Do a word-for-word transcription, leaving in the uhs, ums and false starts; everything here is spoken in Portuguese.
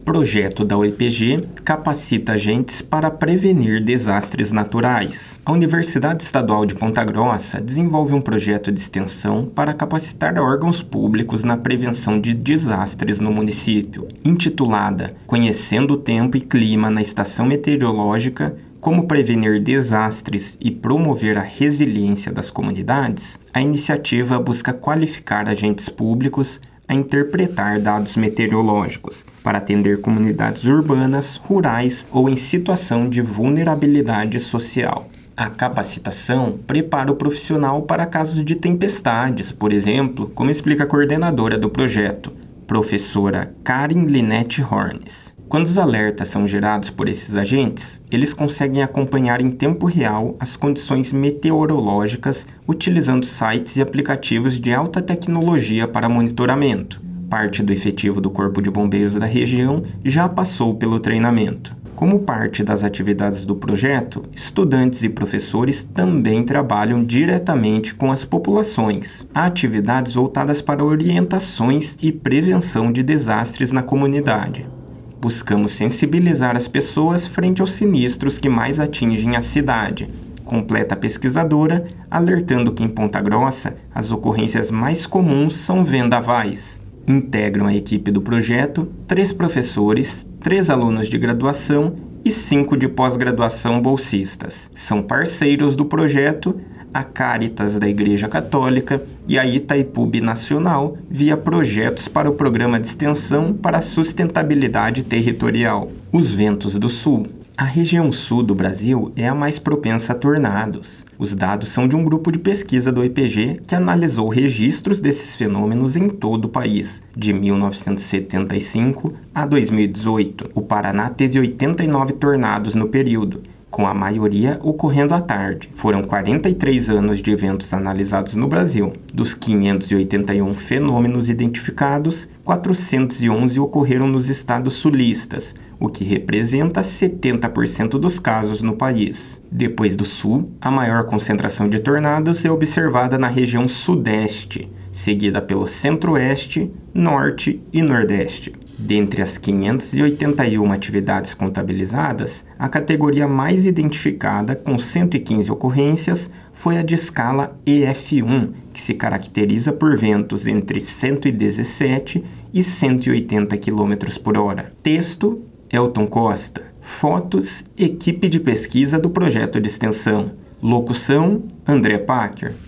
Projeto da U E P G capacita agentes para prevenir desastres naturais. A Universidade Estadual de Ponta Grossa desenvolve um projeto de extensão para capacitar órgãos públicos na prevenção de desastres no município. Intitulada Conhecendo o Tempo e Clima na Estação Meteorológica, como prevenir desastres e promover a resiliência das comunidades, a iniciativa busca qualificar agentes públicos a interpretar dados meteorológicos para atender comunidades urbanas, rurais ou em situação de vulnerabilidade social. A capacitação prepara o profissional para casos de tempestades, por exemplo, como explica a coordenadora do projeto, professora Karen Linette Hornes. Quando os alertas são gerados por esses agentes, eles conseguem acompanhar em tempo real as condições meteorológicas utilizando sites e aplicativos de alta tecnologia para monitoramento. Parte do efetivo do Corpo de Bombeiros da região já passou pelo treinamento. Como parte das atividades do projeto, estudantes e professores também trabalham diretamente com as populações. Há atividades voltadas para orientações e prevenção de desastres na comunidade. Buscamos sensibilizar as pessoas frente aos sinistros que mais atingem a cidade, completa a pesquisadora, alertando que em Ponta Grossa as ocorrências mais comuns são vendavais. Integram a equipe do projeto três professores, três alunos de graduação e cinco de pós-graduação bolsistas. São parceiros do projeto a Caritas da Igreja Católica e a Itaipu Binacional via projetos para o Programa de Extensão para a Sustentabilidade Territorial. Os ventos do sul. A região sul do Brasil é a mais propensa a tornados. Os dados são de um grupo de pesquisa do U E P G que analisou registros desses fenômenos em todo o país, de mil novecentos e setenta e cinco a dois mil e dezoito. O Paraná teve oitenta e nove tornados no período, com a maioria ocorrendo à tarde. Foram quarenta e três anos de eventos analisados no Brasil. Dos quinhentos e oitenta e um fenômenos identificados, quatrocentos e onze ocorreram nos estados sulistas, o que representa setenta por cento dos casos no país. Depois do sul, a maior concentração de tornados é observada na região sudeste, seguida pelo centro-oeste, norte e nordeste. Dentre as quinhentas e oitenta e uma atividades contabilizadas, a categoria mais identificada, com cento e quinze ocorrências, foi a de escala E F um, que se caracteriza por ventos entre cento e dezessete e cento e oitenta quilômetros por hora. Texto: Elton Costa. Fotos: equipe de pesquisa do projeto de extensão. Locução: André Packer.